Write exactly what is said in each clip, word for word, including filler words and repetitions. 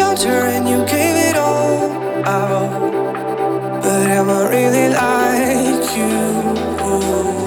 shelter and you gave it all out. But am I really like you?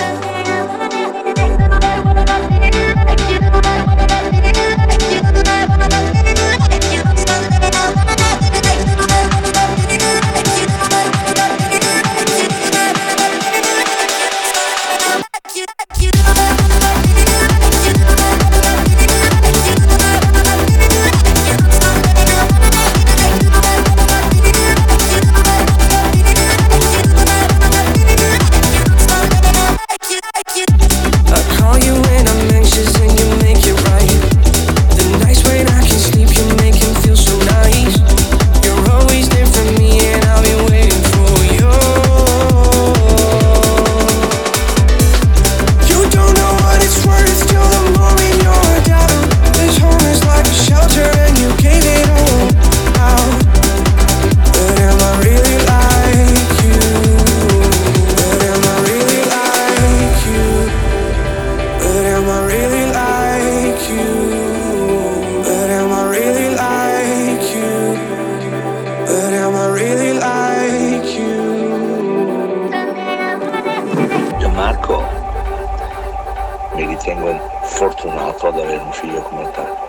Gianmarco, mi ritengo fortunato ad avere un figlio come te.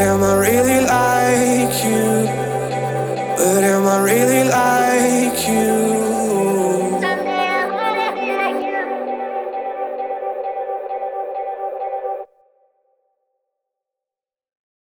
But am I really like you?